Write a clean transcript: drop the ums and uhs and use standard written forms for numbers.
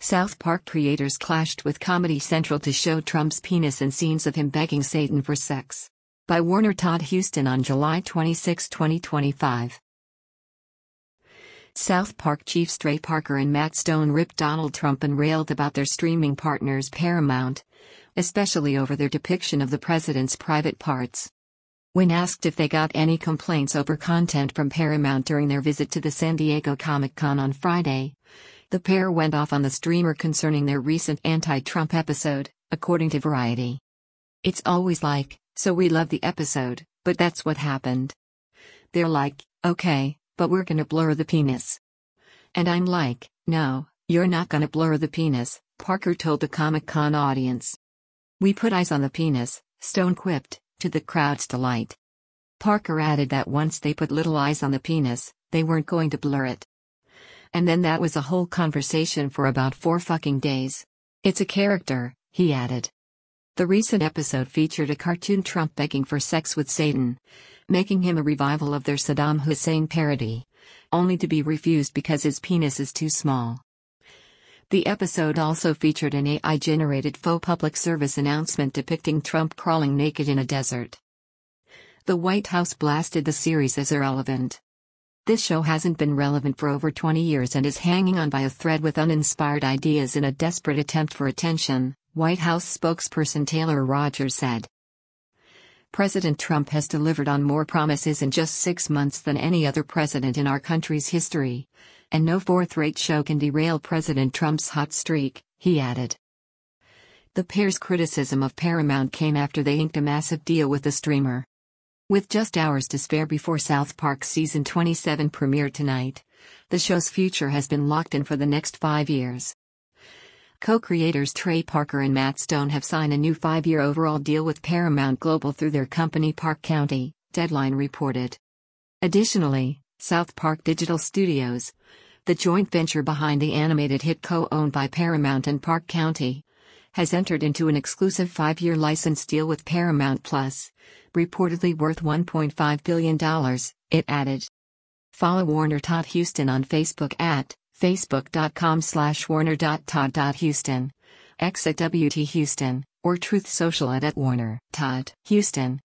South Park creators clashed with Comedy Central to show Trump's penis and scenes of him begging Satan for sex. By Warner Todd Huston on July 26, 2025. South Park chiefs Trey Parker and Matt Stone ripped Donald Trump and railed about their streaming partners Paramount, especially over their depiction of the president's private parts. When asked if they got any complaints over content from Paramount during their visit to the San Diego Comic-Con on Friday, the pair went off on the streamer concerning their recent anti-Trump episode, according to Variety. "It's always like, so we love the episode, but that's what happened. They're like, okay, but we're gonna blur the penis. And I'm like, no, you're not gonna blur the penis," Parker told the Comic-Con audience. "We put eyes on the penis," Stone quipped, to the crowd's delight. Parker added that once they put little eyes on the penis, they weren't going to blur it. "And then that was a whole conversation for about 4 fucking days. It's a character," he added. The recent episode featured a cartoon Trump begging for sex with Satan, making him a revival of their Saddam Hussein parody, only to be refused because his penis is too small. The episode also featured an AI-generated faux public service announcement depicting Trump crawling naked in a desert. The White House blasted the series as irrelevant. "This show hasn't been relevant for over 20 years and is hanging on by a thread with uninspired ideas in a desperate attempt for attention," White House spokesperson Taylor Rogers said. President Trump has delivered on more promises in just 6 months than any other president in our country's history, and no fourth-rate show can derail President Trump's hot streak, he added. The pair's criticism of Paramount came after they inked a massive deal with the streamer. With just hours to spare before South Park's season 27 premiere tonight, the show's future has been locked in for the next 5 years. Co-creators Trey Parker and Matt Stone have signed a new 5-year overall deal with Paramount Global through their company Park County, Deadline reported. Additionally, South Park Digital Studios, the joint venture behind the animated hit co-owned by Paramount and Park County, has entered into an exclusive 5-year license deal with Paramount Plus, reportedly worth $1.5 billion, it added. Follow Warner Todd Huston on Facebook at facebook.com/warner.todd.huston, X at WT Huston, or Truth Social at @Warner Todd Huston.